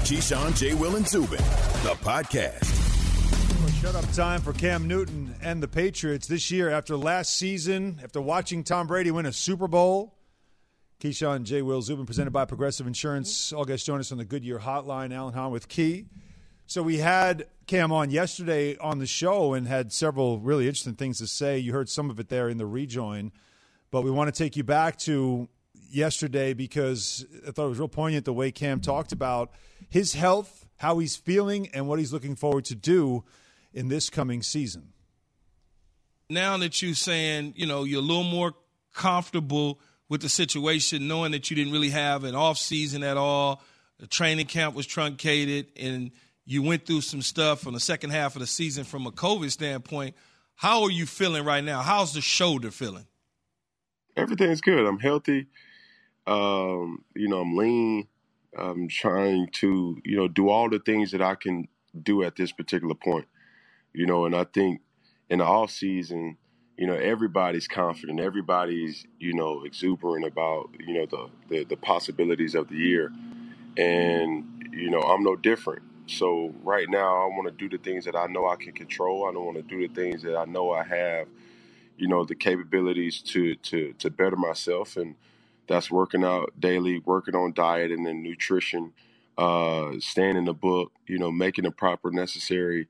Keyshawn, J. Will, and Zubin, the podcast. Shut up time for Cam Newton and the Patriots this year after last season, after watching Tom Brady win a Super Bowl. Keyshawn, J. Will, Zubin, presented by Progressive Insurance. All guys join us on the Goodyear Hotline. Alan Hahn with Key. So we had Cam on yesterday on the show and had several really interesting things to say. You heard some of it there in the rejoin. But we want to take you back to yesterday because I thought it was real poignant the way Cam talked about his health, how he's feeling, and what he's looking forward to do in this coming season. Now that you're saying, you're a little more comfortable with the situation, knowing that you didn't really have an off season at all, the training camp was truncated, and you went through some stuff on the second half of the season from a COVID standpoint, how are you feeling right now? How's the shoulder feeling? Everything's good. I'm healthy. I'm lean. I'm trying to, do all the things that I can do at this particular point. And I think in the off season, everybody's confident. Everybody's, exuberant about, the possibilities of the year. And, I'm no different. So right now I want to do the things that I know I can control. I don't want to do the things that I know I have, the capabilities to better myself. And that's working out daily, working on diet and then nutrition, staying in the book, making the proper necessary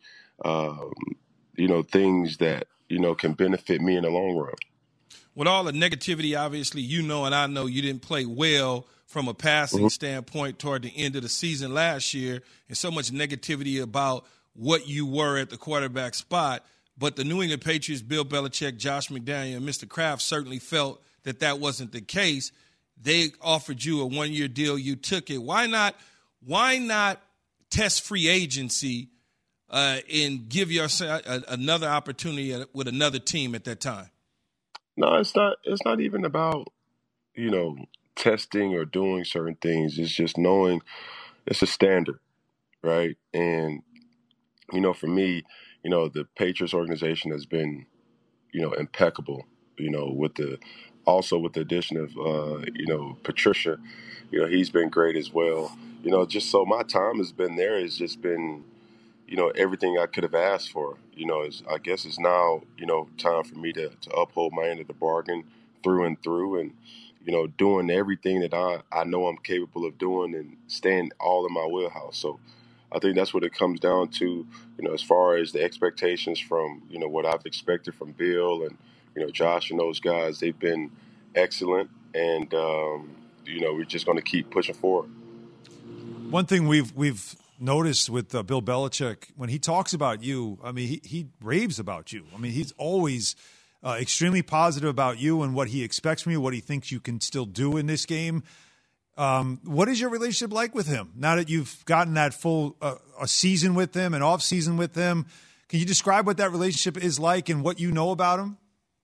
things that, can benefit me in the long run. With all the negativity, obviously, and I know you didn't play well from a passing standpoint toward the end of the season last year, and so much negativity about what you were at the quarterback spot. But the New England Patriots, Bill Belichick, Josh McDaniel, and Mr. Kraft certainly felt that wasn't the case. They offered you a one-year deal. You took it. Why not test free agency and give yourself another opportunity with another team at that time? No, it's not. It's not even about testing or doing certain things. It's just knowing it's a standard, right? And for me, the Patriots organization has been impeccable. With the addition of Patricia, he's been great as well. Just so my time has been there. It's just been everything I could have asked for. I guess it's now, time for me to uphold my end of the bargain through and through and, doing everything that I know I'm capable of doing and staying all in my wheelhouse. So I think that's what it comes down to, as far as the expectations from, what I've expected from Bill and, Josh and those guys. They've been excellent. And, we're just going to keep pushing forward. One thing we've noticed with Bill Belichick, when he talks about you, I mean, he raves about you. I mean, he's always extremely positive about you and what he expects from you, what he thinks you can still do in this game. What is your relationship like with him now that you've gotten that full a season with him and off season with him? Can you describe what that relationship is like and what you know about him?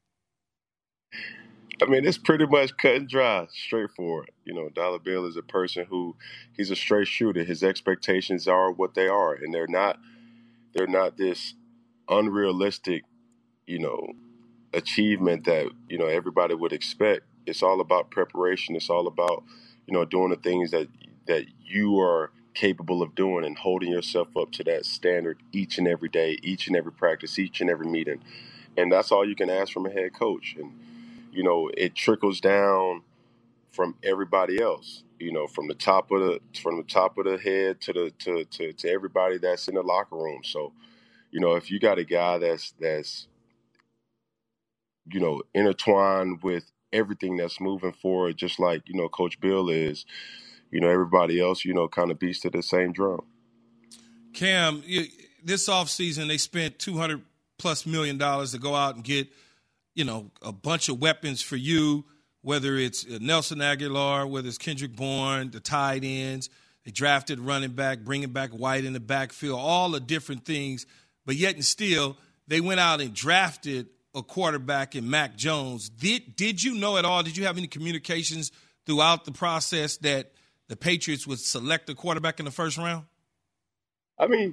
I mean, it's pretty much cut and dry, straightforward. Dollar Bill is a person he's a straight shooter. His expectations are what they are, and they're not this unrealistic, achievement that, everybody would expect. It's all about preparation. It's all about, doing the things that you are capable of doing and holding yourself up to that standard each and every day, each and every practice, each and every meeting. And that's all you can ask from a head coach. And, it trickles down from everybody else, from the top of the head to everybody that's in the locker room. So, if you got a guy that's intertwined with everything that's moving forward, just like, Coach Bill is, everybody else, kind of beats to the same drum. Cam, this offseason they spent $200+ million to go out and get, a bunch of weapons for you, whether it's Nelson Aguilar, whether it's Kendrick Bourne, the tight ends. They drafted running back, bringing back White in the backfield, all the different things. But yet and still, they went out and drafted a quarterback in Mac Jones. Did you know at all, did you have any communications throughout the process that the Patriots would select a quarterback in the first round? I mean,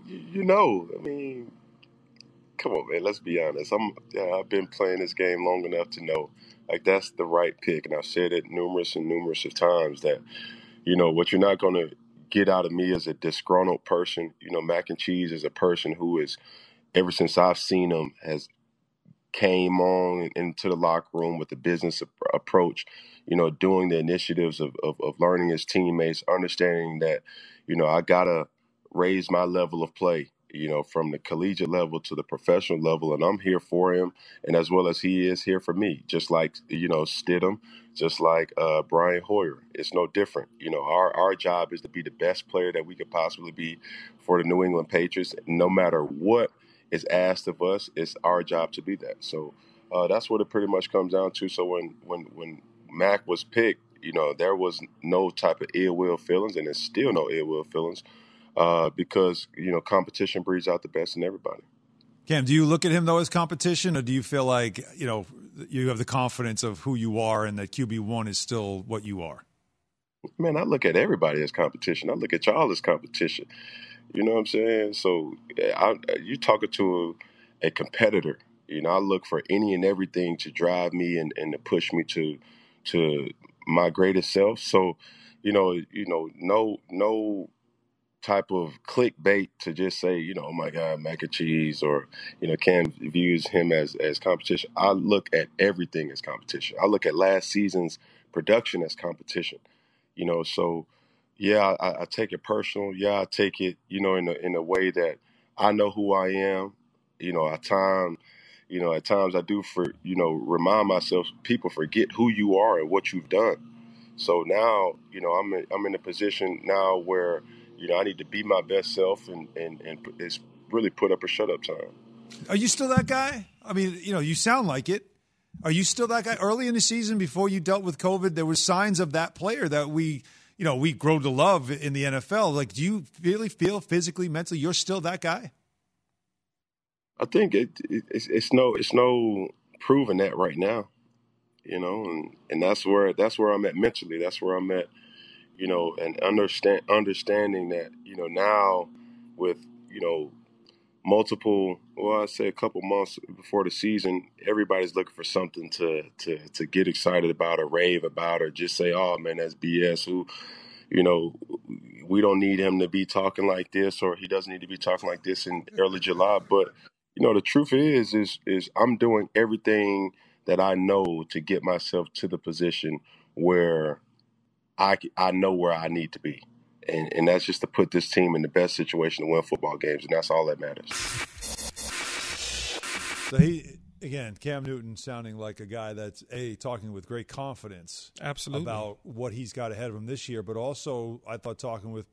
come on, man, let's be honest. I've been playing this game long enough to know, that's the right pick. And I've said it numerous of times that, what you're not going to get out of me as a disgruntled person. Mac and Cheese is a person who is, ever since I've seen him, has came on into the locker room with the business approach, doing the initiatives of learning his teammates, understanding that, I got to raise my level of play, from the collegiate level to the professional level. And I'm here for him, and as well as he is here for me, just like, Stidham, just like Brian Hoyer. It's no different. Our job is to be the best player that we could possibly be for the New England Patriots. No matter what is asked of us, it's our job to be that. So that's what it pretty much comes down to. So when Mac was picked, there was no type of ill will feelings, and there's still no ill will feelings because competition breeds out the best in everybody. Cam, do you look at him though as competition, or do you feel like you have the confidence of who you are and that QB1 is still what you are? Man, I look at everybody as competition. I look at y'all as competition. You know what I'm saying? So you're talking to a competitor. I look for any and everything to drive me and to push me to my greatest self. So, no type of clickbait to just say, oh my God, Mac and Cheese, or, Cam views him as competition. I look at everything as competition. I look at last season's production as competition. So yeah, I take it personal. Yeah, I take it, in a way that I know who I am. At times I do remind myself, people forget who you are and what you've done. So now, I'm in a position now where, I need to be my best self and it's really put up or shut up time. Are you still that guy? I mean, you sound like it. Are you still that guy? Early in the season, before you dealt with COVID, there were signs of that player that we grow to love in the NFL. Like, do you really feel physically, mentally, you're still that guy? I think it's no proving that right now, and that's where I'm at mentally. That's where I'm at, and understanding that, now with, multiple, well, I say a couple months before the season, everybody's looking for something to get excited about or rave about or just say, oh man, that's BS. We don't need him to be talking like this, or he doesn't need to be talking like this in early July. But, the truth is I'm doing everything that I know to get myself to the position where I know where I need to be. And that's just to put this team in the best situation to win football games, and that's all that matters. So Cam Newton sounding like a guy that's, talking with great confidence absolutely about what he's got ahead of him this year, but also I thought talking with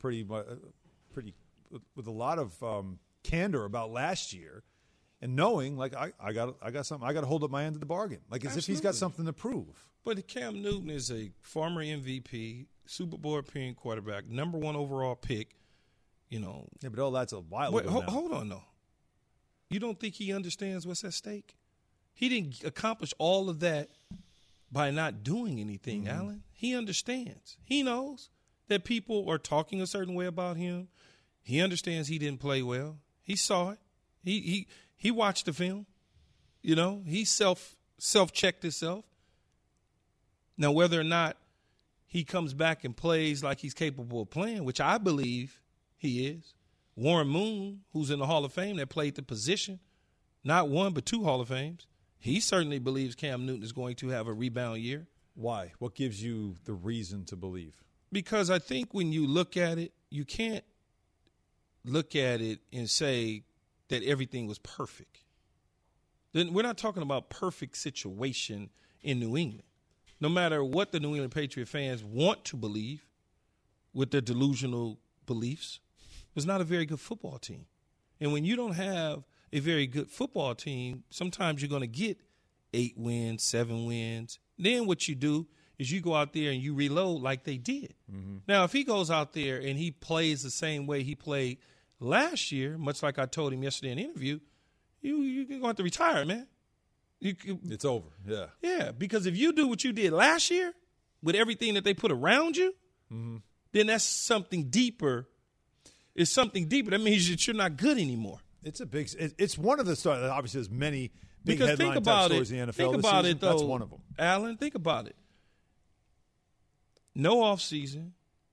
with a lot of candor about last year, and knowing like I got something, I got to hold up my end of the bargain, like as if he's got something to prove. But Cam Newton is a former MVP, Super Bowl appearing quarterback, number 1 overall pick. Yeah, but all that's a while ago now. Hold on, though. You don't think he understands what's at stake? He didn't accomplish all of that by not doing anything, Alan. He understands. He knows that people are talking a certain way about him. He understands he didn't play well. He saw it. He watched the film. He self-checked himself. Now, whether or not he comes back and plays like he's capable of playing, which I believe he is. Warren Moon, who's in the Hall of Fame, that played the position, not 1 but 2 Hall of Fames, he certainly believes Cam Newton is going to have a rebound year. Why? What gives you the reason to believe? Because I think when you look at it, you can't look at it and say that everything was perfect. Then we're not talking about perfect situation in New England. No matter what the New England Patriot fans want to believe with their delusional beliefs, it was not a very good football team. And when you don't have a very good football team, sometimes you're going to get 8 wins, 7 wins. Then what you do is you go out there and you reload like they did. Mm-hmm. Now, if he goes out there and he plays the same way he played last year, much like I told him yesterday in the interview, you're going to have to retire, man. It's over, yeah. Yeah, because if you do what you did last year with everything that they put around you, then that's something deeper. It's something deeper. That means that you're not good anymore. It's one of the stories. Obviously, there's many big headline type stories in the NFL think this about season. It, though, that's one of them. Alan, think about it. No offseason,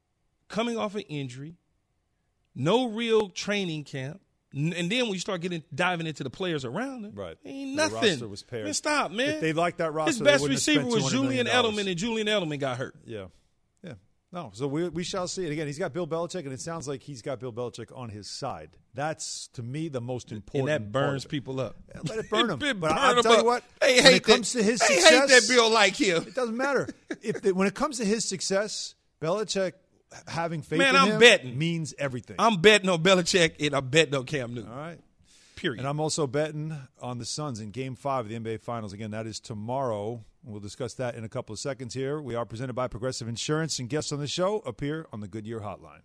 coming off an injury, no real training camp. And then when you start diving into the players around him, right, ain't the nothing. roster was paired. Man, stop, man. If they liked that roster, his best they receiver was Julian $200 million. Edelman, and Julian Edelman got hurt. Yeah. No, so we shall see it again. He's got Bill Belichick, and it sounds like he's got Bill Belichick on his side. That's, to me, the most important. And that burns people up. Yeah, let it burn them. But I'll tell you what, when it comes to his success, hate that Bill like him. It doesn't matter. When it comes to his success, Belichick having faith Man, in I'm him betting. means everything. I'm betting on Belichick, and I'm betting on Cam Newton. All right. Period. And I'm also betting on the Suns in Game 5 of the NBA Finals. Again, that is tomorrow. We'll discuss that in a couple of seconds here. We are presented by Progressive Insurance, and guests on the show appear on the Goodyear Hotline.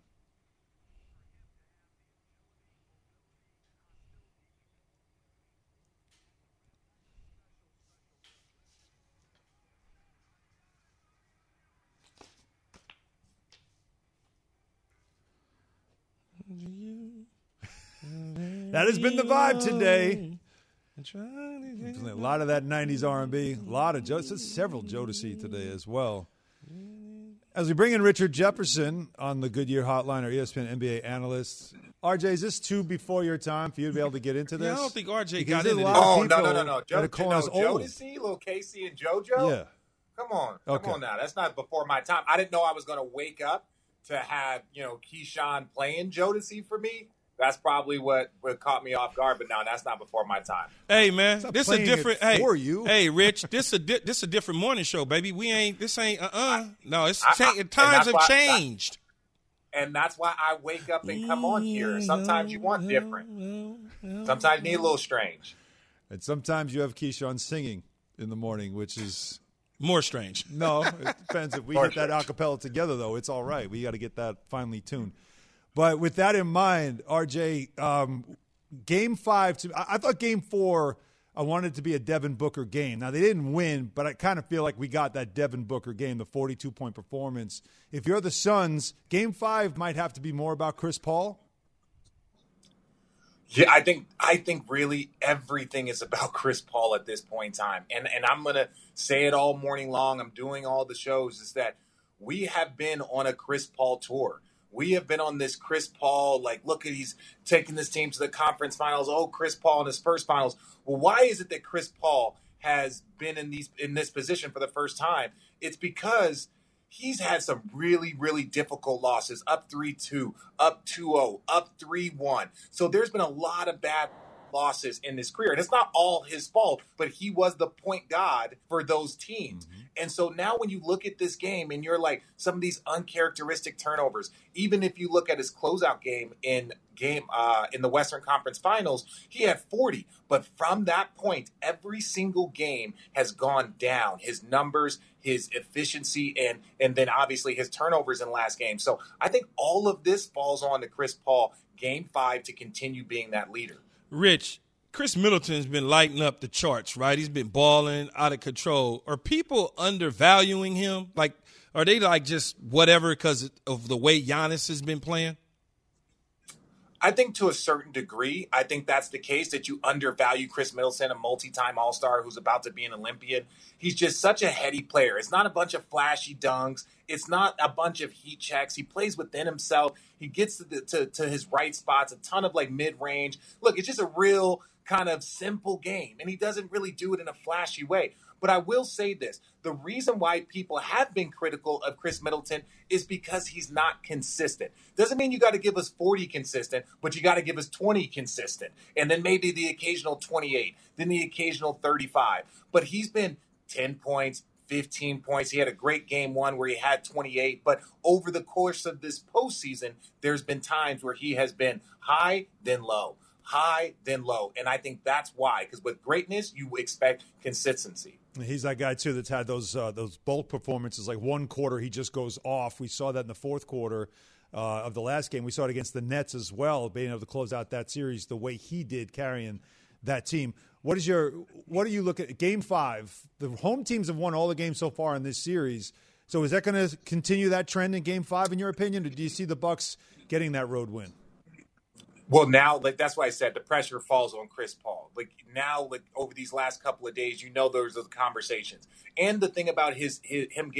That has been the vibe today. A lot of that 90s R&B, a lot of several Jodeci today as well. As we bring in Richard Jefferson on the Goodyear Hotline, our ESPN NBA analyst. RJ, is this too before your time for you to be able to get into this? Yeah, I don't think RJ Because got there's into a this. lot of Oh, people no. that are calling us old. Jodeci, Lil Casey, and JoJo? Yeah. Come on Okay. now. That's not before my time. I didn't know I was going to wake up to have, Keyshawn playing Jodeci for me. That's probably what caught me off guard, but no, that's not before my time. Hey man, Stop this a playing different. it for you. Hey, Rich, this a different morning show, baby. This ain't. No, it's and times that's have why- changed. And that's why I wake up and come on here. Sometimes you want different. Sometimes you need a little strange. And sometimes you have Keyshawn singing in the morning, which is More strange. no. It depends if we More get that a cappella together, though. It's all right. We got to get that finely tuned. But with that in mind, RJ, Game 5, I thought Game 4, I wanted it to be a Devin Booker game. Now, they didn't win, but I kind of feel like we got that Devin Booker game, the 42-point performance. If you're the Suns, Game 5 might have to be more about Chris Paul. Yeah, I think really everything is about Chris Paul at this point in time. And I'm going to say it all morning long. I'm doing all the shows, is that we have been on a Chris Paul tour. We have been on this Chris Paul, look at, he's taking this team to the conference finals. Oh, Chris Paul in his first finals. Well, why is it that Chris Paul has been in this position for the first time? It's because he's had some really, really difficult losses, up 3-2, up 2-0, up 3-1. So there's been a lot of bad losses in his career. And it's not all his fault, but he was the point guard for those teams. Mm-hmm. And so now when you look at this game and you're like, some of these uncharacteristic turnovers, even if you look at his closeout game in the Western Conference Finals, he had 40. But from that point, every single game has gone down. His numbers, his efficiency, and then obviously his turnovers in last game. So I think all of this falls on to Chris Paul, Game 5, to continue being that leader. Rich, Chris Middleton's been lighting up the charts, right? He's been balling out of control. Are people undervaluing him? Are they just whatever because of the way Giannis has been playing? I think to a certain degree, I think that's the case, that you undervalue Chris Middleton, a multi-time All-Star who's about to be an Olympian. He's just such a heady player. It's not a bunch of flashy dunks. It's not a bunch of heat checks. He plays within himself. He gets to his right spots, a ton of mid-range. Look, it's just a real kind of simple game, and he doesn't really do it in a flashy way. But I will say this. The reason why people have been critical of Chris Middleton is because he's not consistent. Doesn't mean you got to give us 40 consistent, but you got to give us 20 consistent. And then maybe the occasional 28, then the occasional 35. But he's been 10 points, 15 points. He had a great game 1 where he had 28. But over the course of this postseason, there's been times where he has been high, then low. High, then low. And I think that's why. Because with greatness, you expect consistency. He's that guy, too, that's had those bulk performances. One quarter, he just goes off. We saw that in the fourth quarter of the last game. We saw it against the Nets as well, being able to close out that series the way he did, carrying that team. What do you look at Game 5? The home teams have won all the games so far in this series. So is that going to continue that trend in Game 5, in your opinion, or do you see the Bucks getting that road win? Well, now, that's why I said the pressure falls on Chris Paul. Now, over these last couple of days, those are the conversations. And the thing about him getting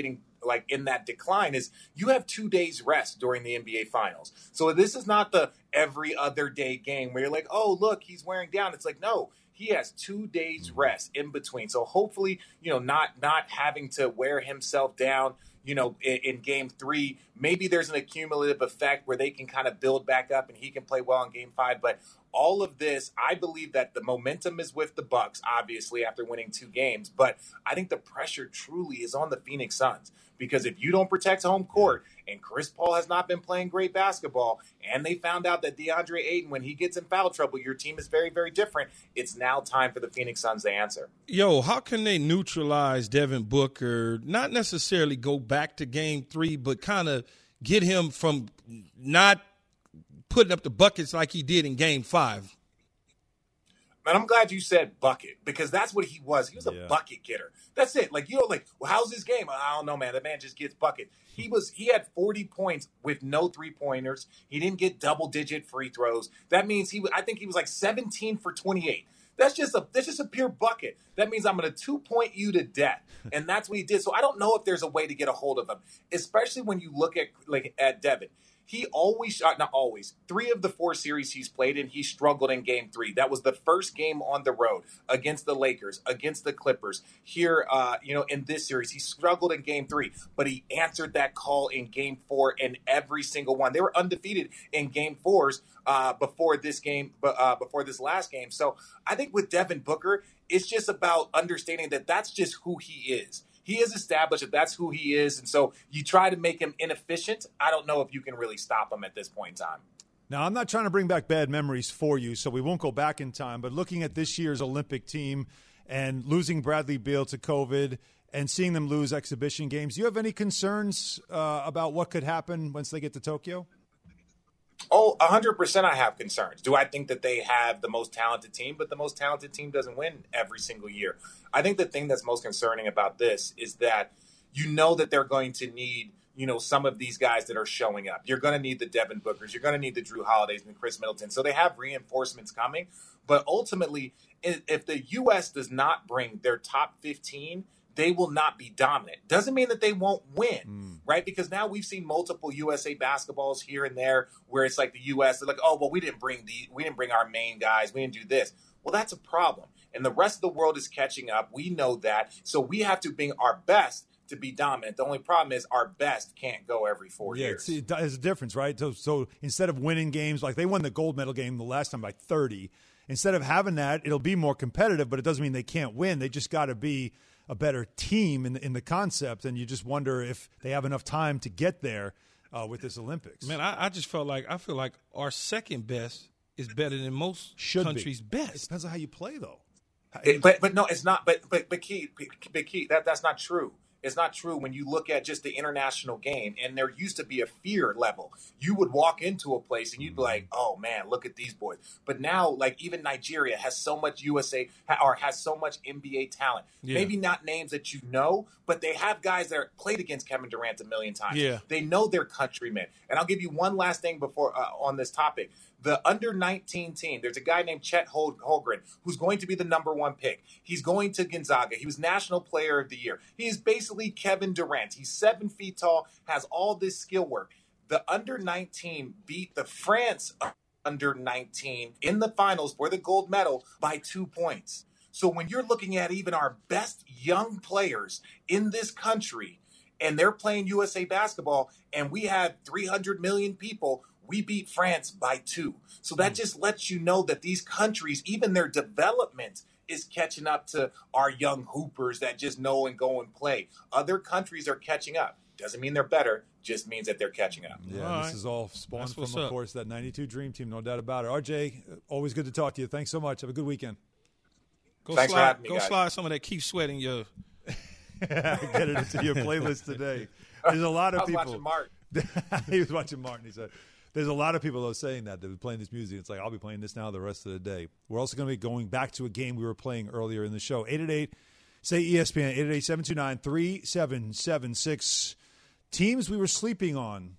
like in that decline is you have 2 days rest during the NBA Finals. So this is not the every other day game where you're like, oh, look, he's wearing down. It's like, no, he has 2 days rest in between. So hopefully, not having to wear himself down, in game 3, maybe there's an accumulative effect where they can kind of build back up and he can play well in game 5. But all of this, I believe that the momentum is with the Bucks, obviously, after winning 2 games. But I think the pressure truly is on the Phoenix Suns. Because if you don't protect home court, and Chris Paul has not been playing great basketball, and they found out that DeAndre Ayton, when he gets in foul trouble, your team is very, very different, it's now time for the Phoenix Suns to answer. Yo, how can they neutralize Devin Booker, not necessarily go back to game 3, but kind of get him from not putting up the buckets like he did in game 5? And I'm glad you said bucket, because that's what he was. He was a bucket getter. That's it. Like, well, how's his game? I don't know, man. The man just gets bucket. He had 40 points with no 3-pointers. He didn't get double-digit free throws. That means I think he was like 17 for 28. That's just a pure bucket. That means I'm going to 2-point you to death. And that's what he did. So I don't know if there's a way to get a hold of him, especially when you look at Devin. He always, not always, 3 of the 4 series he's played in, he struggled in game 3. That was the first game on the road against the Lakers, against the Clippers. Here, in this series, he struggled in game 3, but he answered that call in game 4 in every single one. They were undefeated in game 4s before this last game. So I think with Devin Booker, it's just about understanding that that's just who he is. He has established that that's who he is, and so you try to make him inefficient. I don't know if you can really stop him at this point in time. Now, I'm not trying to bring back bad memories for you, so we won't go back in time, but looking at this year's Olympic team and losing Bradley Beal to COVID and seeing them lose exhibition games, do you have any concerns about what could happen once they get to Tokyo? Oh, 100% I have concerns. Do I think that they have the most talented team? But the most talented team doesn't win every single year. I think the thing that's most concerning about this is that that they're going to need, some of these guys that are showing up. You're going to need the Devin Bookers. You're going to need the Drew Holidays and the Chris Middleton. So they have reinforcements coming. But ultimately, if the U.S. does not bring their top 15, they will not be dominant. Doesn't mean that they won't win, right? Because now we've seen multiple USA basketballs here and there where it's like the U.S. They're like, oh, well, we didn't bring our main guys. We didn't do this. Well, that's a problem. And the rest of the world is catching up. We know that. So we have to bring our best to be dominant. The only problem is our best can't go every 4 years. Yeah, there's a difference, right? So instead of winning games, like they won the gold medal game the last time by 30, instead of having that, it'll be more competitive, but it doesn't mean they can't win. They just got to be a better team in the concept, and you just wonder if they have enough time to get there with this Olympics. Man, I feel like our second best is better than most countries' best. It depends on how you play, though. But no, it's not. But Keith, that's not true. It's not true when you look at just the international game, and there used to be a fear level. You would walk into a place and you'd be like, oh, man, look at these boys. But now, like, even Nigeria has so much has so much NBA talent. Yeah. Maybe not names that you know, but they have guys that played against Kevin Durant a million times. Yeah. They know their countrymen. And I'll give you one last thing before on this topic. The under-19 team, there's a guy named Chet Holmgren who's going to be the number 1 pick. He's going to Gonzaga. He was National Player of the Year. He is basically Kevin Durant. He's 7 feet tall, has all this skill work. The under-19 beat the France under-19 in the finals for the gold medal by 2 points. So when you're looking at even our best young players in this country, and they're playing USA basketball, and we have 300 million people, we beat France by 2. So that just lets you know that these countries, even their development is catching up to our young hoopers that just know and go and play. Other countries are catching up. Doesn't mean they're better, just means that they're catching up. Yeah, this is all spawned from, of course, that 92 Dream Team, no doubt about it. RJ, always good to talk to you. Thanks so much. Have a good weekend. Thanks for having me, guys. Go slide some of that Keep Sweating your get it into your playlist today. There's a lot of people. I was watching Martin. He was watching Martin. He said, there's a lot of people, though, saying that they're playing this music. It's like, I'll be playing this now the rest of the day. We're also going to be going back to a game we were playing earlier in the show. 888-SAY-ESPN, 888-729-3776. Teams we were sleeping on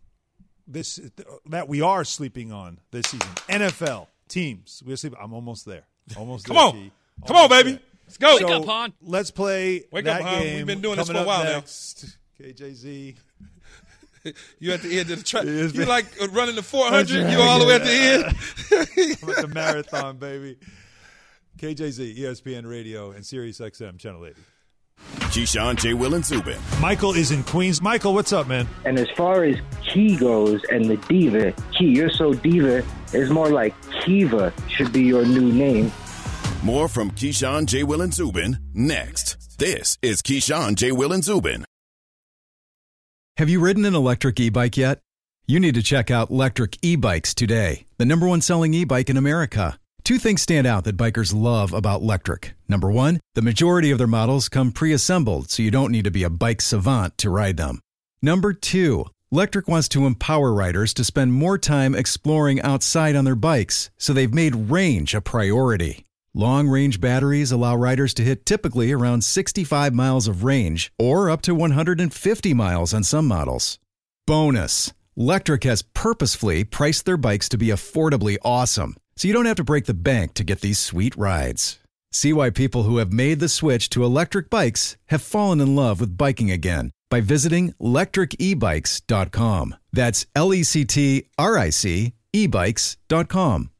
that we are sleeping on this season. NFL teams. We're sleeping. I'm almost there. Almost Come there, on. Key. Come on, baby. Let's go. Wake up, Hon. Let's play Wake that up, Hon. game. We've been doing this for Coming a while up next. KJZ. You at the end of the track. Yes, You man. like running the 400. You all the way at the end. I'm at the marathon, baby. KJZ, ESPN Radio, and Sirius XM, Channel 80. Keyshawn, J. Will, and Zubin. Michael is in Queens. Michael, what's up, man? And as far as Key goes and the diva, Key, you're so diva, it's more like Kiva should be your new name. More from Keyshawn, J. Will, and Zubin next. This is Keyshawn, J. Will, and Zubin. Have you ridden an electric e-bike yet? You need to check out Lectric E-Bikes today, the #1 selling e-bike in America. Two things stand out that bikers love about Lectric. Number one, the majority of their models come pre-assembled, so you don't need to be a bike savant to ride them. Number two, Lectric wants to empower riders to spend more time exploring outside on their bikes, so they've made range a priority. Long-range batteries allow riders to hit typically around 65 miles of range or up to 150 miles on some models. Bonus, Lectric has purposefully priced their bikes to be affordably awesome, so you don't have to break the bank to get these sweet rides. See why people who have made the switch to electric bikes have fallen in love with biking again by visiting lectricebikes.com. That's LECTRIC ebikes.com.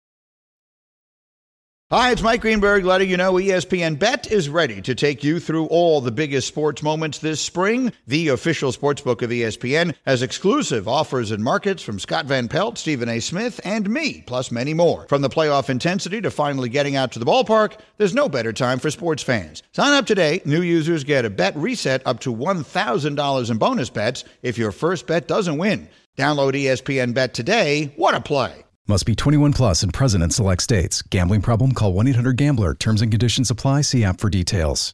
Hi, it's Mike Greenberg letting you know ESPN Bet is ready to take you through all the biggest sports moments this spring. The official sportsbook of ESPN has exclusive offers and markets from Scott Van Pelt, Stephen A. Smith, and me, plus many more. From the playoff intensity to finally getting out to the ballpark, there's no better time for sports fans. Sign up today. New users get a bet reset up to $1,000 in bonus bets if your first bet doesn't win. Download ESPN Bet today. What a play. Must be 21 plus and present in select states. Gambling problem? Call 1-800-GAMBLER. Terms and conditions apply. See app for details.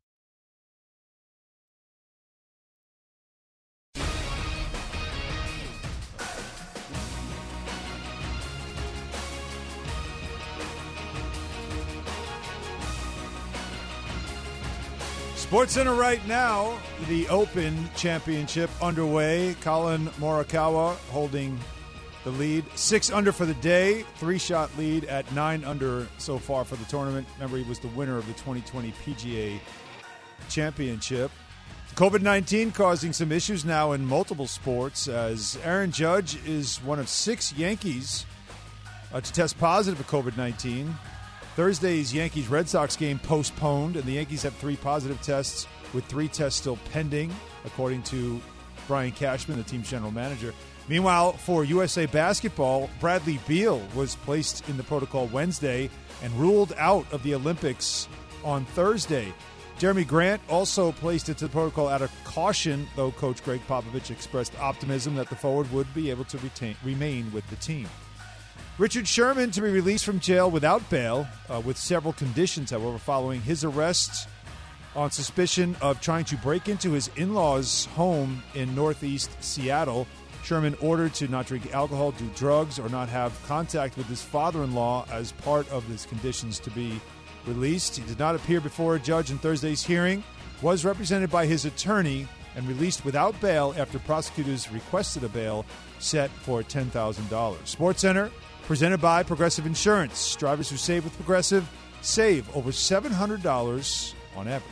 SportsCenter right now, the Open Championship underway. Colin Morikawa holding the lead. 6 under for the day, 3-shot lead at 9 under so far for the tournament. Remember, he was the winner of the 2020 PGA Championship. COVID-19 causing some issues now in multiple sports as Aaron Judge is one of 6 Yankees to test positive for COVID-19. Thursday's Yankees-Red Sox game postponed, and the Yankees have 3 positive tests with 3 tests still pending, according to Brian Cashman, the team's general manager. Meanwhile, for USA Basketball, Bradley Beal was placed in the protocol Wednesday and ruled out of the Olympics on Thursday. Jeremy Grant also placed into the protocol out of caution, though Coach Greg Popovich expressed optimism that the forward would be able to remain with the team. Richard Sherman to be released from jail without bail, with several conditions, however, following his arrest on suspicion of trying to break into his in-laws' home in northeast Seattle. Sherman ordered to not drink alcohol, do drugs, or not have contact with his father-in-law as part of his conditions to be released. He did not appear before a judge in Thursday's hearing, was represented by his attorney, and released without bail after prosecutors requested a bail set for $10,000. SportsCenter, presented by Progressive Insurance. Drivers who save with Progressive save over $700 on average.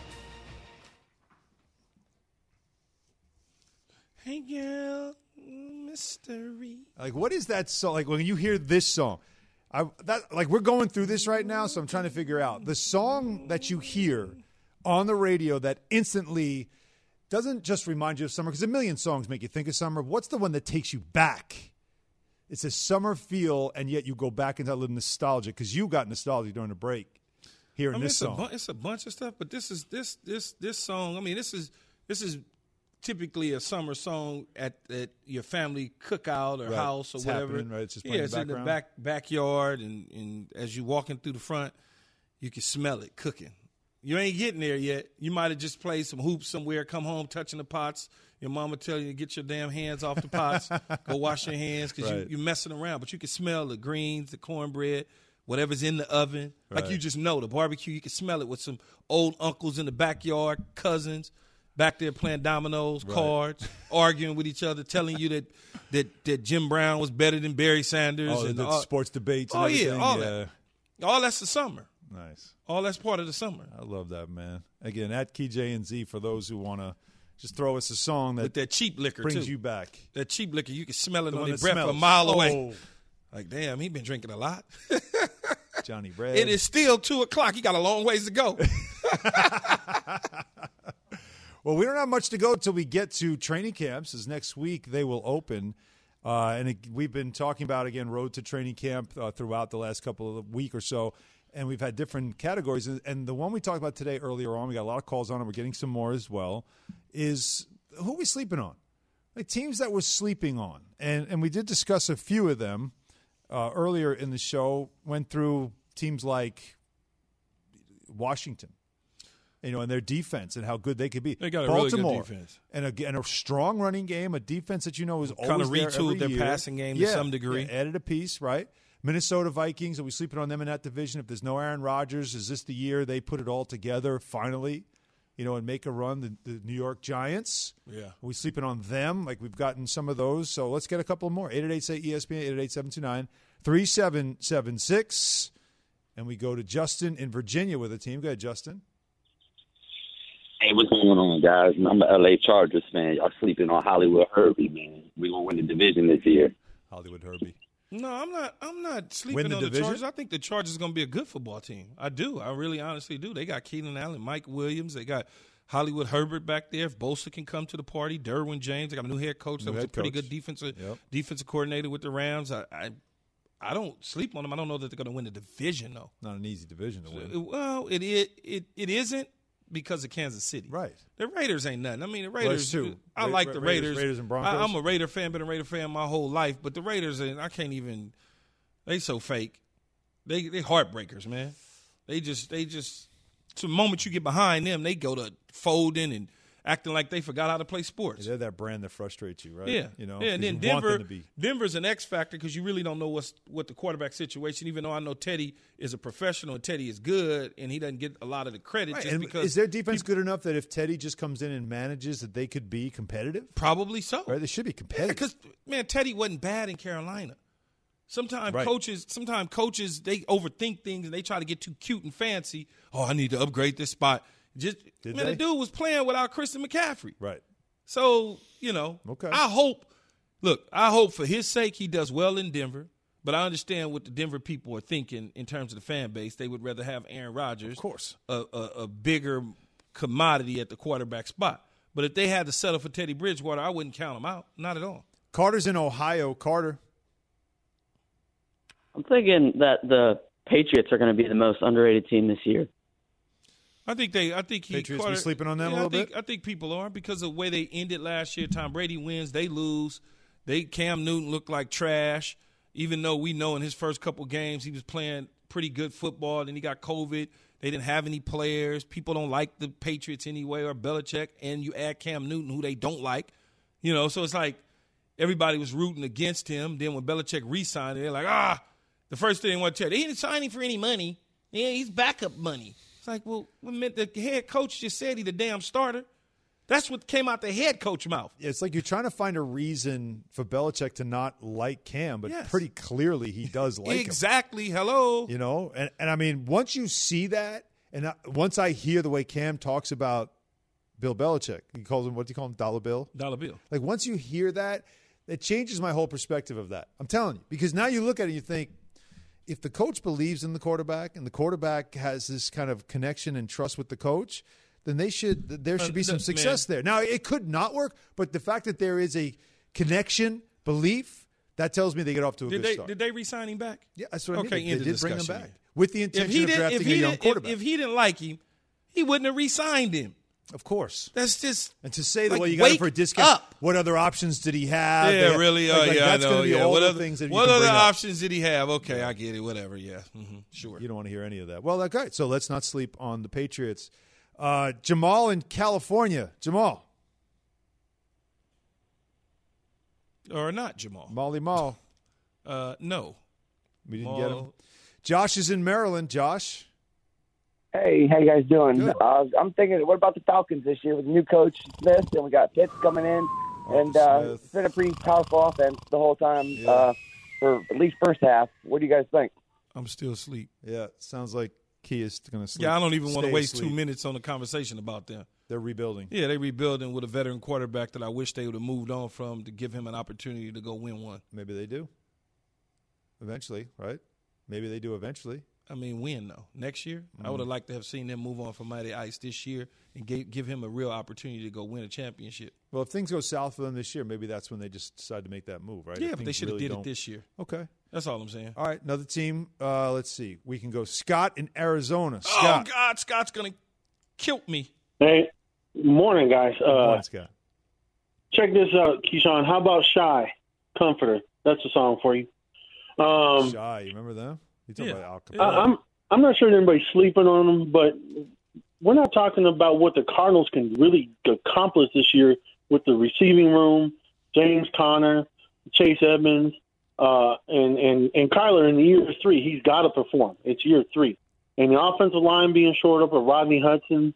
Hey, girl, mystery. Like, what is that song? Like, when you hear this song, we're going through this right now, so I'm trying to figure out the song that you hear on the radio that instantly doesn't just remind you of summer, because a million songs make you think of summer. What's the one that takes you back? It's a summer feel, and yet you go back into a little nostalgia, because you got nostalgia during the break hearing this song. It's a bunch of stuff, but this song. I mean, this is typically a summer song at your family cookout or house or it's whatever. Happening, right? It's just playing it's in the backyard, and as you walking through the front, you can smell it cooking. You ain't getting there yet. You might have just played some hoops somewhere, come home touching the pots. Your mama tell you to get your damn hands off the pots, go wash your hands because you're messing around. But you can smell the greens, the cornbread, whatever's in the oven. Right. Like you just know the barbecue. You can smell it with some old uncles in the backyard, cousins back there playing dominoes, cards, arguing with each other, telling you that Jim Brown was better than Barry Sanders. Oh, and the sports debates and everything. All that. All that's the summer. Nice. All that's part of the summer. I love that, man. Again, at KeyJNZ for those who want to just throw us a song with that cheap liquor brings too. you back. That cheap liquor, you can smell it The on one their that breath smells. a mile away. Oh. Like, damn, he been drinking a lot. Johnny Red. It is still 2:00. He got a long ways to go. Well, we don't have much to go until we get to training camps, as next week they will open. We've been talking about, again, road to training camp throughout the last couple of week or so, and we've had different categories. And the one we talked about today earlier on, we got a lot of calls on it, we're getting some more as well, is who are we sleeping on? Like teams that we're sleeping on. And we did discuss a few of them earlier in the show, went through teams like Washington. And their defense and how good they could be. They got a Baltimore, really good defense. And a strong running game, a defense that is always kind of there retooled every their year. passing game to some degree. Yeah, added a piece, right? Minnesota Vikings, are we sleeping on them in that division? If there's no Aaron Rodgers, is this the year they put it all together finally, and make a run? The New York Giants, yeah. Are we sleeping on them? Like we've gotten some of those. So let's get a couple more. 888-ESPN, 888-729-3776. And we go to Justin in Virginia with a team. Go ahead, Justin. Hey, what's going on, guys? I'm an LA Chargers fan. Y'all sleeping on Hollywood Herbie, man. We're going to win the division this year. Hollywood Herbie. No, I'm not sleeping on the Chargers. I think the Chargers are going to be a good football team. I do. I really honestly do. They got Keenan Allen, Mike Williams. They got Hollywood Herbert back there. If Bosa can come to the party, Derwin James. They got a new head coach that was a pretty good defensive coordinator with the Rams. I don't sleep on them. I don't know that they're going to win the division, though. Not an easy division to win. Well, it isn't. Because of Kansas City. Right. The Raiders ain't nothing. I mean, the Raiders, too. I like the Raiders. Raiders and Broncos. I'm a Raider fan, been a Raider fan my whole life, but the Raiders, I can't even, they so fake. They heartbreakers, man. They just, the moment you get behind them, they go to folding and acting like they forgot how to play sports. They're that brand that frustrates you, right? Yeah. And then Denver's an X factor because you really don't know what the quarterback situation, even though I know Teddy is a professional and Teddy is good and he doesn't get a lot of the credit just because. Is their defense good enough that if Teddy just comes in and manages that they could be competitive? Probably so. Right? They should be competitive. Because, man, Teddy wasn't bad in Carolina. Sometimes coaches, they overthink things and they try to get too cute and fancy. Oh, I need to upgrade this spot. The dude was playing without Christian McCaffrey. Right. So, okay. I hope for his sake he does well in Denver, but I understand what the Denver people are thinking in terms of the fan base. They would rather have Aaron Rodgers, of course, a bigger commodity at the quarterback spot. But if they had to settle for Teddy Bridgewater, I wouldn't count him out. Not at all. Carter's in Ohio. Carter. I'm thinking that the Patriots are going to be the most underrated team this year. I think Patriots be sleeping on them a little bit. I think people are because of the way they ended last year. Tom Brady wins, they lose. Cam Newton looked like trash, even though we know in his first couple games he was playing pretty good football. Then he got COVID. They didn't have any players. People don't like the Patriots anyway or Belichick, and you add Cam Newton, who they don't like. So it's like everybody was rooting against him. Then when Belichick re-signed, they're like, the first thing they want to tell you, they didn't sign him for any money. Yeah, he's backup money. It's like, well, the head coach just said he's the damn starter. That's what came out the head coach mouth. It's like you're trying to find a reason for Belichick to not like Cam, but pretty clearly he does like him. Exactly. Hello. And I mean, once you see that, and once I hear the way Cam talks about Bill Belichick, what do you call him, Dollar Bill? Dollar Bill. Like once you hear that, it changes my whole perspective of that. I'm telling you. Because now you look at it and you think, if the coach believes in the quarterback and the quarterback has this kind of connection and trust with the coach, then there should be some success there. Now, it could not work, but the fact that there is a connection, belief, that tells me they get off to a good start. Did they re-sign him back? Yeah, that's what I mean. They did bring him back with the intention of drafting a young quarterback. If he didn't like him, he wouldn't have re-signed him. Of course. That's just – and to say that, you got him for a discount, what other options did he have? Yeah, really? That's going to be all what the other things that you What can other bring options did he have? Okay, I get it. Whatever, yeah. Mm-hmm. Sure. You don't want to hear any of that. Well, okay, so let's not sleep on the Patriots. Jamal in California. Jamal. Or not Jamal. Molly Mall. No. We didn't get him. Josh is in Maryland. Josh. Hey, how you guys doing? I'm thinking, what about the Falcons this year with new coach Smith, and we got Pitts coming in, and it's been a pretty powerful offense the whole time for at least first half. What do you guys think? I'm still asleep. Yeah, sounds like Key is going to sleep. Yeah, I don't even want to waste 2 minutes on a conversation about them. They're rebuilding. Yeah, they're rebuilding with a veteran quarterback that I wish they would have moved on from to give him an opportunity to go win one. Maybe they do. Eventually, right? Maybe they do eventually. I mean, when, though? Next year? I would have liked to have seen them move on from Matty Ice this year and give him a real opportunity to go win a championship. Well, if things go south for them this year, maybe that's when they just decide to make that move, right? Yeah, but they should have did it this year. Okay. That's all I'm saying. All right, another team. Let's see. We can go Scott in Arizona. Scott. Oh, God, Scott's going to kill me. Hey, morning, guys. Morning, Scott. Check this out, Keyshawn. How about Shy Comforter? That's a song for you. Shy, you remember them? You talking about Al Capone? I'm not sure anybody's sleeping on them, but we're not talking about what the Cardinals can really accomplish this year with the receiving room, James Conner, Chase Edmonds, and Kyler in year 3. He's got to perform. It's year 3. And the offensive line being shored up with Rodney Hudson,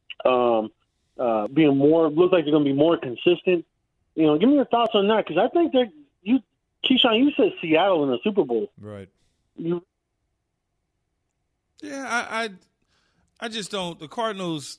being more, looks like they're going to be more consistent. You know, give me your thoughts on that, because I think that Keyshawn, you said Seattle in the Super Bowl. Right. Yeah, I just don't. The Cardinals,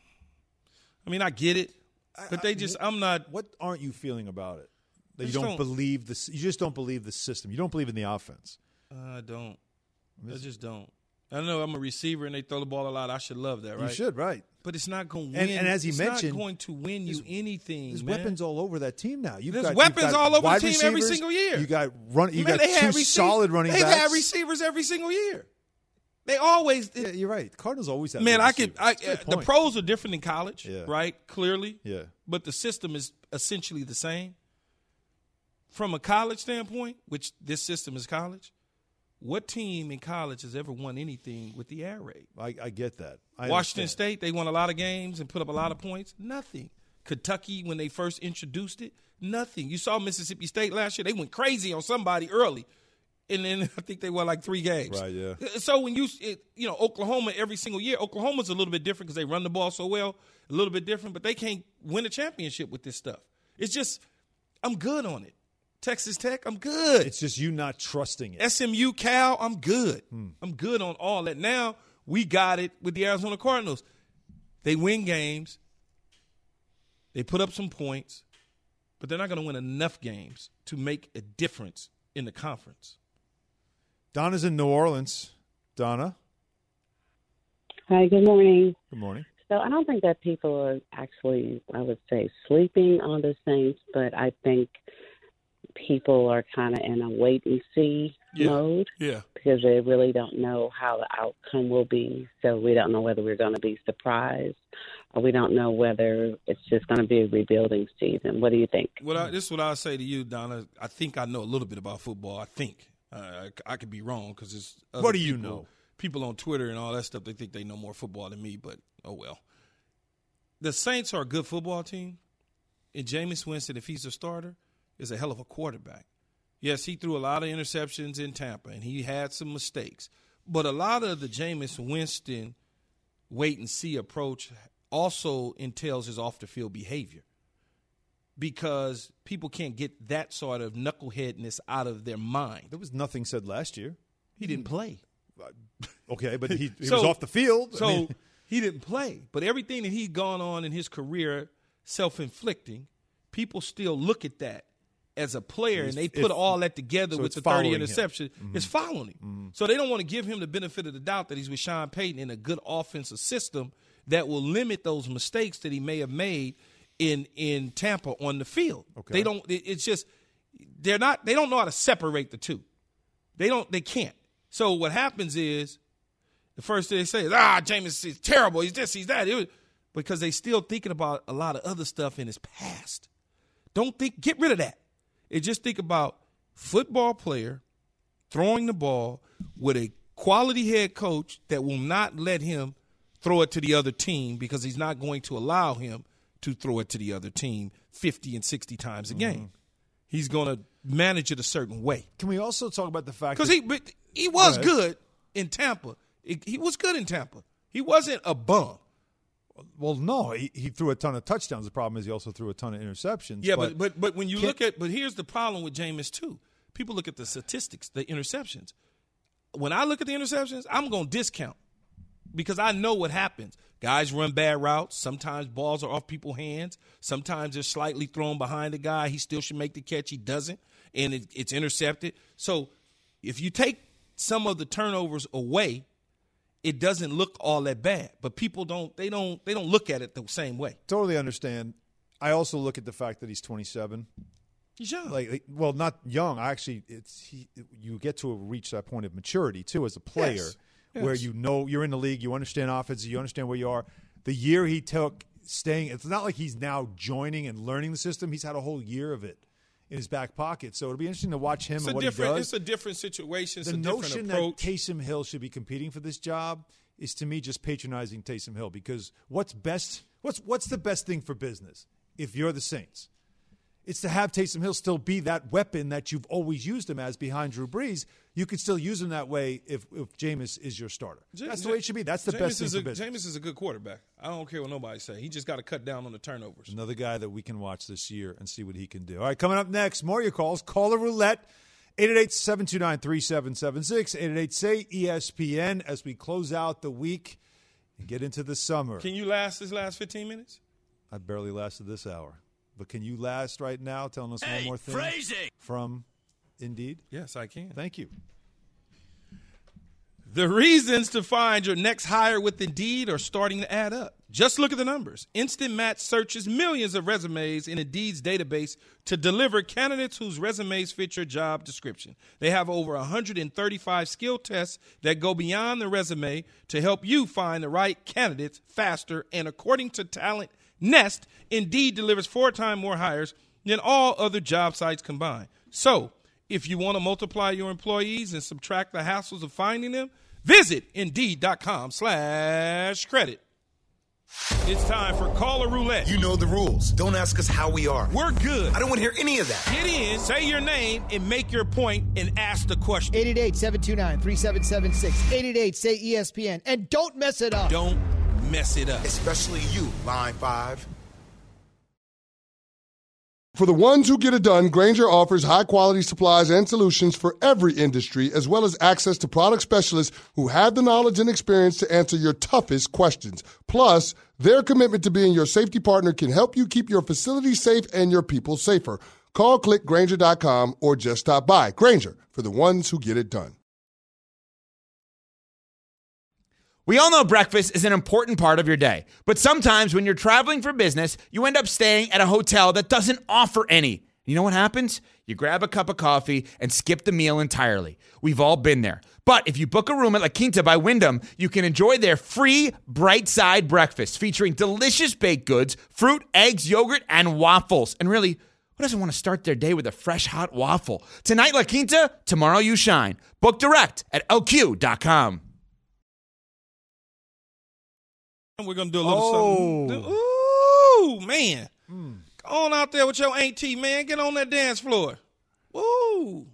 I mean, I get it, but they just, I'm not. What aren't you feeling about it? That you just don't believe this. You just don't believe the system. You don't believe in the offense. I don't. I just don't. I know I'm a receiver and they throw the ball a lot. I should love that, right? You should, right? But it's not going to win. And as he mentioned, it's not going to win you anything. There's man. weapons all over that team now. There's weapons all over the team every single year. You got two solid running backs. They've had receivers every single year. They always. Yeah, you're right. The Cardinals always have. Man, the pros are different in college, right? Clearly, yeah. But the system is essentially the same. From a college standpoint, which this system is college. What team in college has ever won anything with the air raid? I get that. Washington State, they won a lot of games and put up a lot of points. Nothing. Kentucky, when they first introduced it, nothing. You saw Mississippi State last year. They went crazy on somebody early. And then I think they won like 3 games. Right, yeah. So when Oklahoma every single year, Oklahoma's a little bit different because they run the ball so well, a little bit different, but they can't win a championship with this stuff. It's just, I'm good on it. Texas Tech, I'm good. It's just you not trusting it. SMU, Cal, I'm good. I'm good on all that. Now we got it with the Arizona Cardinals. They win games. They put up some points, but they're not going to win enough games to make a difference in the conference. Donna's in New Orleans. Donna. Hi, good morning. Good morning. So I don't think that people are actually, I would say, sleeping on the Saints, but I think people are kind of in a wait-and-see mode because they really don't know how the outcome will be. So we don't know whether we're going to be surprised or we don't know whether it's just going to be a rebuilding season. What do you think? This is what I'll say to you, Donna. I think I know a little bit about football. I think. I could be wrong because it's other what do you know? People on Twitter and all that stuff, they think they know more football than me, but oh well. The Saints are a good football team, and Jameis Winston, if he's a starter, is a hell of a quarterback. Yes, he threw a lot of interceptions in Tampa, and he had some mistakes. But a lot of the Jameis Winston wait-and-see approach also entails his off-the-field behavior because people can't get that sort of knuckleheadness out of their mind. There was nothing said last year. He didn't play. Okay, but he was off the field. So he didn't play. But everything that he's gone on in his career, self-inflicting, people still look at that as a player, and they put all that together with the 30 interception. It's following him. So they don't want to give him the benefit of the doubt that he's with Sean Payton in a good offensive system that will limit those mistakes that he may have made in Tampa on the field. Okay. They don't. It's just they don't know how to separate the two. They can't. So what happens is the first thing they say is, Jameis is terrible. He's this, he's that. Because they still thinking about a lot of other stuff in his past. Get rid of that. And just think about football player throwing the ball with a quality head coach that will not let him throw it to the other team because he's not going to allow him to throw it to the other team 50 and 60 times a game. He's going to manage it a certain way. Can we also talk about the fact because he was good in Tampa. He was good in Tampa. He wasn't a bum. Well, no, he threw a ton of touchdowns. The problem is he also threw a ton of interceptions. Yeah, but when you look at – but here's the problem with Jameis too. People look at the statistics, the interceptions. When I look at the interceptions, I'm going to discount because I know what happens. Guys run bad routes. Sometimes balls are off people's hands. Sometimes they're slightly thrown behind the guy. He still should make the catch. He doesn't, and it's intercepted. So if you take some of the turnovers away, it doesn't look all that bad. But people don't look at it the same way. Totally understand. I also look at the fact that he's 27. He's young. Well, not young. Actually, you get to reach that point of maturity too as a player. Yes. Where you know you're in the league, you understand offense, you understand where you are. The year he took staying, it's not like he's now joining and learning the system. He's had a whole year of it in his back pocket. So it'll be interesting to watch him and what he does. It's a different situation. It's the a different notion approach. that Taysom Hill should be competing for this job is, to me, just patronizing Taysom Hill, because what's the best thing for business if you're the Saints? It's to have Taysom Hill still be that weapon that you've always used him as behind Drew Brees. You could still use him that way if Jameis is your starter. That's the way it should be. That's the best thing for business. Jameis is a good quarterback. I don't care what nobody say. He just got to cut down on the turnovers. Another guy that we can watch this year and see what he can do. All right, coming up next, more of your calls. Caller Roulette, 888-729-3776, 888-SAY-ESPN, as we close out the week and get into the summer. Can you last this last 15 minutes? I barely lasted this hour. But can you last right now telling us one more thing from Indeed? Yes, I can. Thank you. The reasons to find your next hire with Indeed are starting to add up. Just look at the numbers. Instant Match searches millions of resumes in Indeed's database to deliver candidates whose resumes fit your job description. They have over 135 skill tests that go beyond the resume to help you find the right candidates faster. And according to Talent Nest, Indeed delivers 4 times more hires than all other job sites combined. So, if you want to multiply your employees and subtract the hassles of finding them, visit Indeed.com/credit. It's time for Caller Roulette. You know the rules. Don't ask us how we are. We're good. I don't want to hear any of that. Get in, say your name, and make your point, and ask the question. 888-729-3776. 888-SAY-ESPN. And don't mess it up. Don't mess it up. Especially you, Line 5. For the ones who get it done, Grainger offers high-quality supplies and solutions for every industry, as well as access to product specialists who have the knowledge and experience to answer your toughest questions. Plus, their commitment to being your safety partner can help you keep your facility safe and your people safer. Call, click Grainger.com, or just stop by. Grainger, for the ones who get it done. We all know breakfast is an important part of your day, but sometimes when you're traveling for business, you end up staying at a hotel that doesn't offer any. You know what happens? You grab a cup of coffee and skip the meal entirely. We've all been there. But if you book a room at La Quinta by Wyndham, you can enjoy their free Bright Side breakfast featuring delicious baked goods, fruit, eggs, yogurt, and waffles. And really, who doesn't want to start their day with a fresh, hot waffle? Tonight, La Quinta, tomorrow you shine. Book direct at LQ.com. We're going to do a little something. Ooh, man. Go on out there with your auntie, man. Get on that dance floor. Woo.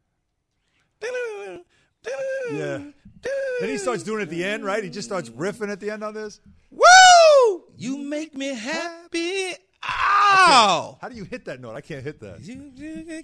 Yeah. Then he starts doing it at the end, right? He just starts riffing at the end on this. Woo! You make me happy. Ow! How do you hit that note? I can't hit that. You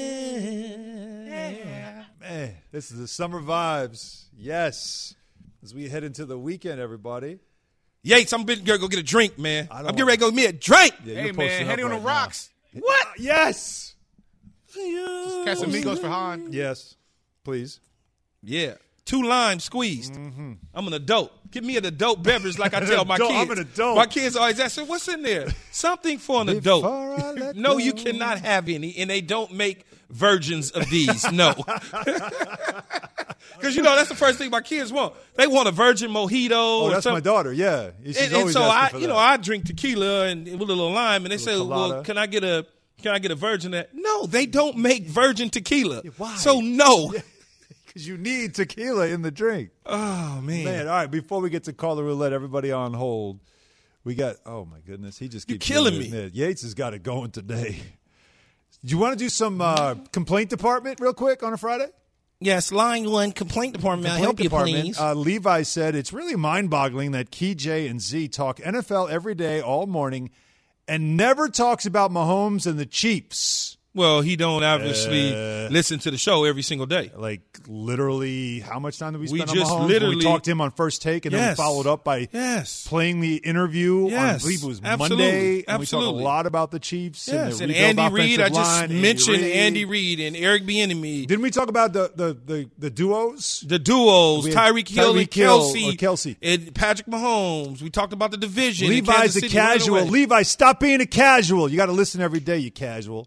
can. Man, this is the summer vibes. Yes. As we head into the weekend, everybody. Yates, I'm going to go get a drink, man. I'm getting ready to go get me a drink. Yeah, hey, man, heading on the rocks. What? Yes. Casamigos for Han. Yes, please. Yeah. 2 limes squeezed. Mm-hmm. I'm an adult. Give me an adult beverage like I tell my kids. I'm an adult. My kids always ask, what's in there? Something for an adult. No, you cannot have any, and they don't make virgins of these. No. Because, that's the first thing my kids want. They want a virgin mojito. Oh, that's my daughter, yeah. She's always so asking for that. I drink tequila and with a little lime, and they say, well, can I get a virgin? No, they don't make virgin tequila. Why? So, no. Because you need tequila in the drink. Oh, man. All right, before we get to Caller Roulette, everybody on hold. We got, oh, my goodness. He just keeps killing me. Yates has got it going today. Do you want to do some complaint department real quick on a Friday? Yes, line 1, complaint department. I'll help you, please. Levi said, it's really mind-boggling that Key, J, and Z talk NFL every day, all morning, and never talks about Mahomes and the Chiefs. Well, he don't obviously listen to the show every single day. Like literally, how much time did we spend just on Mahomes? literally We talked to him on First Take, and then we followed up by playing the interview on, I believe it was Monday. And we talked a lot about the Chiefs. Yes, and Andy Reid. I just mentioned Andy Reid and Eric Bieniemy. Didn't we talk about the duos? The duos, Tyreek Hill and Kelsey. And Patrick Mahomes. We talked about the division. Levi's a casual. Levi, stop being a casual. You got to listen every day, you casual.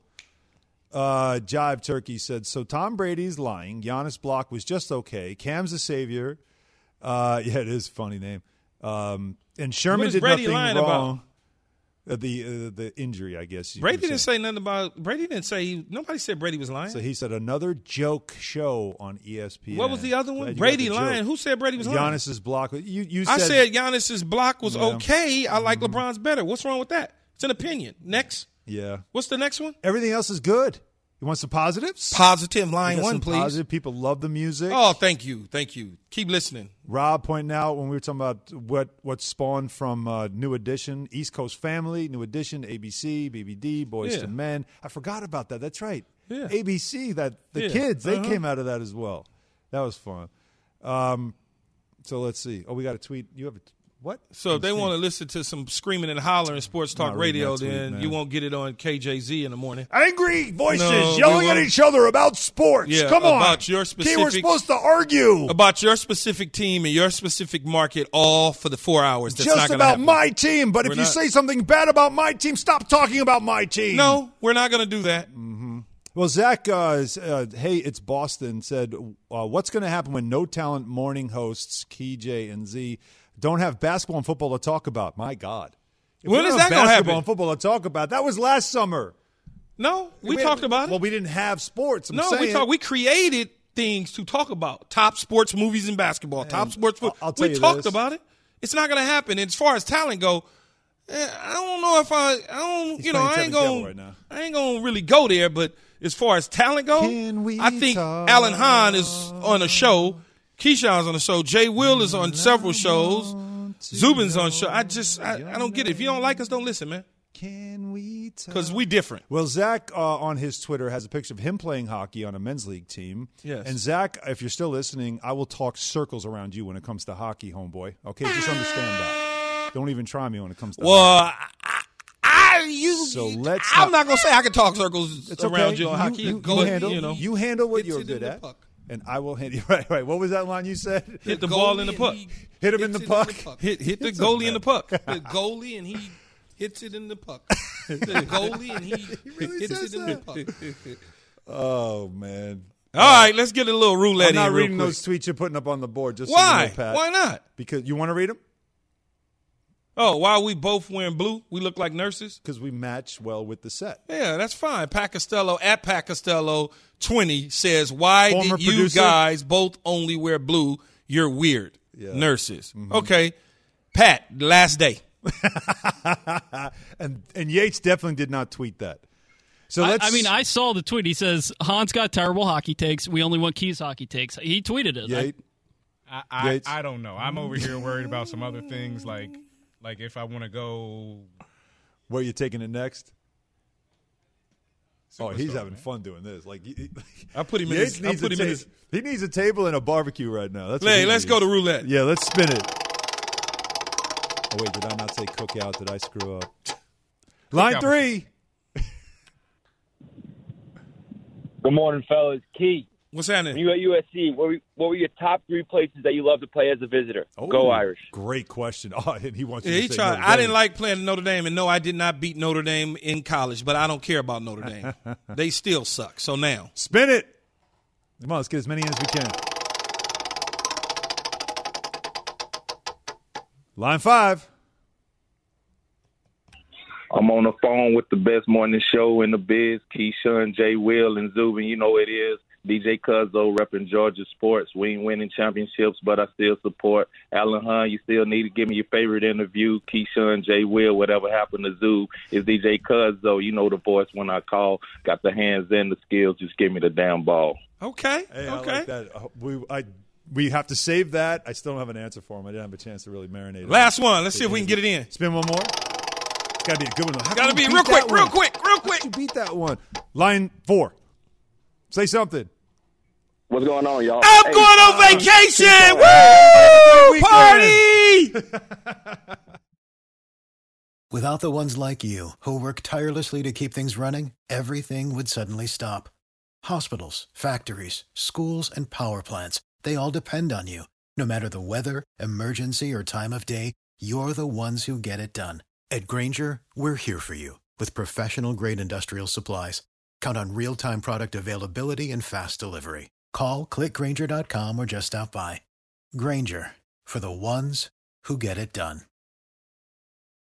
Jive Turkey said, so Tom Brady's lying. Giannis block was just okay. Cam's a savior. It is a funny name. And Sherman did Brady nothing wrong. The injury, I guess. Brady didn't say nothing about. Brady didn't say. Nobody said Brady was lying. So he said another joke show on ESPN. What was the other one? Brady lying. Who said Brady was lying? Giannis's block. You I said Giannis's block was okay. I like LeBron's better. What's wrong with that? It's an opinion. Next. Yeah. What's the next one? Everything else is good. You want some positives? Positive line one, please. Positive. People love the music. Oh, thank you. Keep listening. Rob pointing out when we were talking about what spawned from New Edition, East Coast Family, New Edition, ABC, BBD, Boys to Men. I forgot about that. That's right. Yeah. ABC, the kids, they came out of that as well. That was fun. So let's see. Oh, we got a tweet. You have a what? So if they want to listen to some screaming and hollering sports talk radio, then you won't get it on KJZ in the morning. Angry voices yelling at each other about sports. Yeah, come on. About your specific, we're supposed to argue. About your specific team and your specific market all for the 4 hours. That's just not about happen. my team. But if you say something bad about my team, stop talking about my team. No, we're not going to do that. Mm-hmm. Well, Zach, hey, it's Boston, said, what's going to happen when no talent morning hosts, Key, J, and Z, don't have basketball and football to talk about? My God. When is that going to happen? Basketball and football to talk about. That was last summer. No, we talked about it. Well, we didn't have sports. We created things to talk about. Top sports, movies, and basketball. Top sports, we talked about it. It's not going to happen. And as far as talent go, I don't know if I ain't going to really go there. But as far as talent go, I think Alan Hahn is on a show. Keyshawn's on the show. Jay Will is on several shows. Zubin's on show. I don't get it. If you don't like us, don't listen, man. Can we talk? Because we different. Well, Zach on his Twitter has a picture of him playing hockey on a men's league team. Yes. And Zach, if you're still listening, I will talk circles around you when it comes to hockey, homeboy. Okay, just understand that. Don't even try me when it comes to hockey. I'm not going to say I can talk circles around you on hockey. You handle what you're good at. And I will handle you. Right. What was that line you said? Hit the ball in the puck. Hit him in the puck. Hit the goalie in the puck. The goalie and he hits it in the puck. The goalie and he hits it in the puck. Oh, man. All right, let's get a little roulette in real quick. I'm not reading those tweets you're putting up on the board. Just why? So you know, Pat. Why not? Because you want to read them? Oh, why are we both wearing blue? We look like nurses? Because we match well with the set. Yeah, that's fine. Pat Costello at Pat Costello 20 says, why Former did you producer? guys both only wear blue? You're weird. Yeah. Nurses. Mm-hmm. Okay. Pat, last day. and Yates definitely did not tweet that. So I saw the tweet. He says, Hans got terrible hockey takes. We only want Keys hockey takes. He tweeted it. Yates? I don't know. I'm over here worried about some other things like if I want to go. Where you taking it next? He's having fun doing this. I put him in his. He needs a table and a barbecue right now. Let's go to roulette. Yeah, let's spin it. Oh, wait, did I not say cookout? Did I screw up? Line 3. Good morning, fellas. Key. What's happening? When you were at USC, what were your top 3 places that you love to play as a visitor? Go Irish. Great question. Oh, and he wants you to say tried. Notre Dame. I didn't like playing at Notre Dame, and no, I did not beat Notre Dame in college, but I don't care about Notre Dame. They still suck. So now. Spin it. Come on, let's get as many in as we can. Line 5. I'm on the phone with the best morning show in the biz, Keyshawn, J. Will, and Zubin. You know it is. DJ Cuzzo repping Georgia sports. We ain't winning championships, but I still support. Alan Hahn, you still need to give me your favorite interview. Keyshawn, J. Will, whatever happened to Zoo is DJ Cuzzo. You know the voice when I call. Got the hands and the skills. Just give me the damn ball. Okay. Hey, I like that. We have to save that. I still don't have an answer for him. I didn't have a chance to really marinate it. Last one. Let's see if we can get it in. Spin one more. Got to be a good one. Got to be real quick. How did you beat that one? Line 4. Say something. What's going on, y'all? I'm going on vacation. Woo! Party! Without the ones like you, who work tirelessly to keep things running, everything would suddenly stop. Hospitals, factories, schools, and power plants, they all depend on you. No matter the weather, emergency, or time of day, you're the ones who get it done. At Grainger, we're here for you with professional-grade industrial supplies. Count on real-time product availability and fast delivery. Call, click Grainger.com, or just stop by. Grainger, for the ones who get it done.